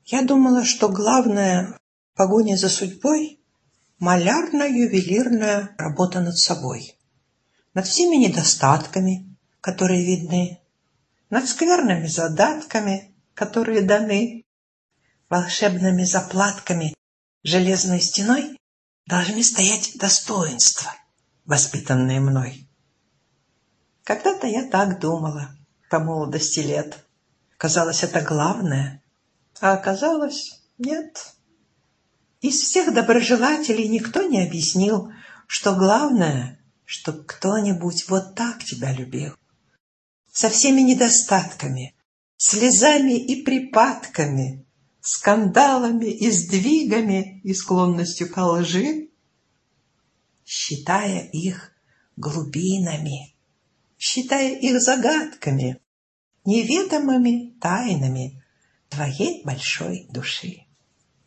Я думала, что главное в погоне за судьбой — малярно-ювелирная работа над собой, над всеми недостатками, которые видны, над скверными задатками, которые даны. Волшебными заплатками железной стеной должны стоять достоинства, воспитанные мной. Когда-то я так думала по молодости лет. Казалось, это главное, а оказалось, нет. Из всех доброжелателей никто не объяснил, что главное, чтоб кто-нибудь вот так тебя любил. Со всеми недостатками, слезами и припадками, скандалами и сдвигами и склонностью ко лжи, считая их глубинами, считая их загадками, неведомыми тайнами твоей большой души.